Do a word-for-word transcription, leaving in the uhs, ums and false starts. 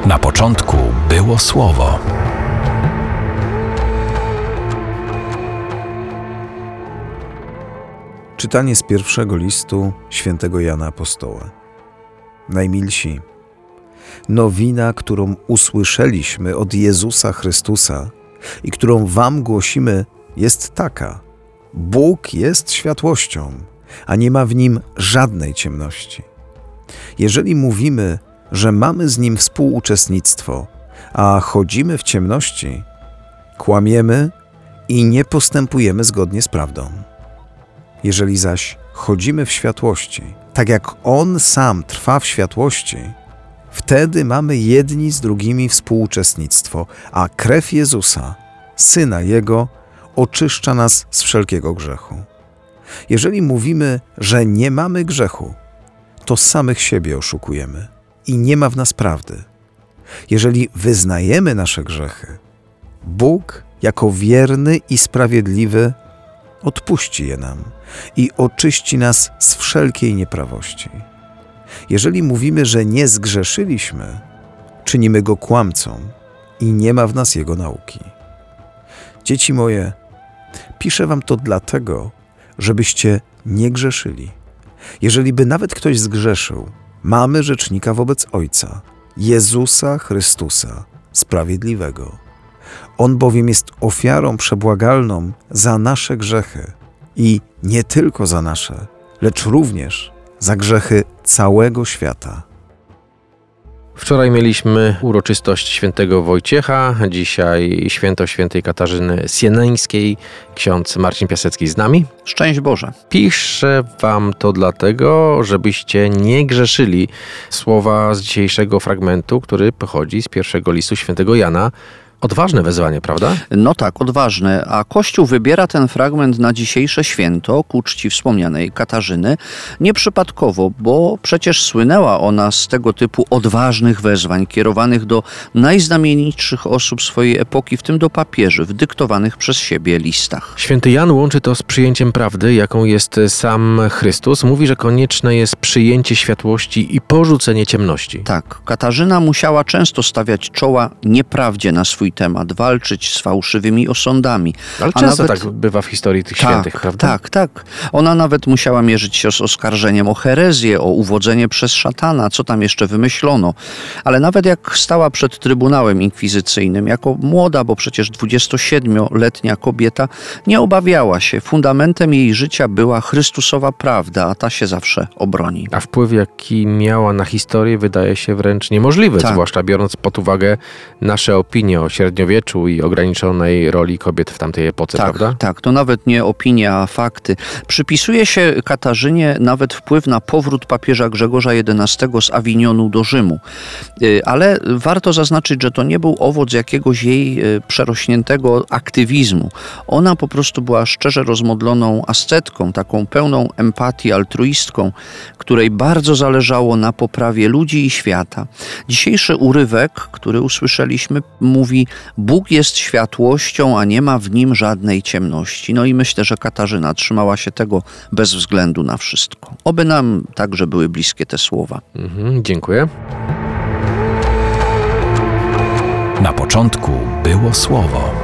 Na początku było Słowo. Czytanie z pierwszego listu świętego Jana Apostoła. Najmilsi, nowina, którą usłyszeliśmy od Jezusa Chrystusa i którą wam głosimy, jest taka: Bóg jest światłością, a nie ma w Nim żadnej ciemności. Jeżeli mówimy, że mamy z Nim współuczestnictwo, a chodzimy w ciemności, kłamiemy i nie postępujemy zgodnie z prawdą. Jeżeli zaś chodzimy w światłości, tak jak On sam trwa w światłości, wtedy mamy jedni z drugimi współuczestnictwo, a krew Jezusa, Syna Jego, oczyszcza nas z wszelkiego grzechu. Jeżeli mówimy, że nie mamy grzechu, to samych siebie oszukujemy i nie ma w nas prawdy. Jeżeli wyznajemy nasze grzechy, Bóg, jako wierny i sprawiedliwy, odpuści je nam i oczyści nas z wszelkiej nieprawości. Jeżeli mówimy, że nie zgrzeszyliśmy, czynimy Go kłamcą i nie ma w nas Jego nauki. Dzieci moje, piszę wam to dlatego, żebyście nie grzeszyli. Jeżeli by nawet ktoś zgrzeszył, mamy rzecznika wobec Ojca, Jezusa Chrystusa, Sprawiedliwego. On bowiem jest ofiarą przebłagalną za nasze grzechy i nie tylko za nasze, lecz również za grzechy całego świata. Wczoraj mieliśmy uroczystość świętego Wojciecha, dzisiaj święto świętej Katarzyny Sieneńskiej. Ksiądz Marcin Piasecki z nami. Szczęść Boże. Piszę wam to dlatego, żebyście nie grzeszyli. Słowa z dzisiejszego fragmentu, który pochodzi z pierwszego listu świętego Jana. Odważne wezwanie, prawda? No tak, odważne. A Kościół wybiera ten fragment na dzisiejsze święto ku czci wspomnianej Katarzyny nieprzypadkowo, bo przecież słynęła ona z tego typu odważnych wezwań kierowanych do najznamienitszych osób swojej epoki, w tym do papieży, w dyktowanych przez siebie listach. Święty Jan łączy to z przyjęciem prawdy, jaką jest sam Chrystus. Mówi, że konieczne jest przyjęcie światłości i porzucenie ciemności. Tak, Katarzyna musiała często stawiać czoła nieprawdzie na swój temat, walczyć z fałszywymi osądami. Ale A często nawet... tak bywa w historii tych tak, świętych, prawda? Tak, tak. Ona nawet musiała mierzyć się z oskarżeniem o herezję, o uwodzenie przez szatana, co tam jeszcze wymyślono. Ale nawet jak stała przed Trybunałem Inkwizycyjnym, jako młoda, bo przecież dwudziestosiedmioletnia kobieta, nie obawiała się. Fundamentem jej życia była Chrystusowa prawda, a ta się zawsze obroni. A wpływ, jaki miała na historię, wydaje się wręcz niemożliwy, tak. zwłaszcza biorąc pod uwagę nasze opinie o średniowieczu i ograniczonej roli kobiet w tamtej epoce, tak, prawda? Tak, to nawet nie opinia, a fakty. Przypisuje się Katarzynie nawet wpływ na powrót papieża Grzegorza jedenastego z Awinionu do Rzymu. Ale warto zaznaczyć, że to nie był owoc jakiegoś jej przerośniętego aktywizmu. Ona po prostu była szczerze rozmodloną ascetką, taką pełną empatii, altruistką, której bardzo zależało na poprawie ludzi i świata. Dzisiejszy urywek, który usłyszeliśmy, mówi: Bóg jest światłością, a nie ma w Nim żadnej ciemności. No i myślę, że Katarzyna trzymała się tego bez względu na wszystko. Oby nam także były bliskie te słowa. Mhm, dziękuję. Na początku było Słowo.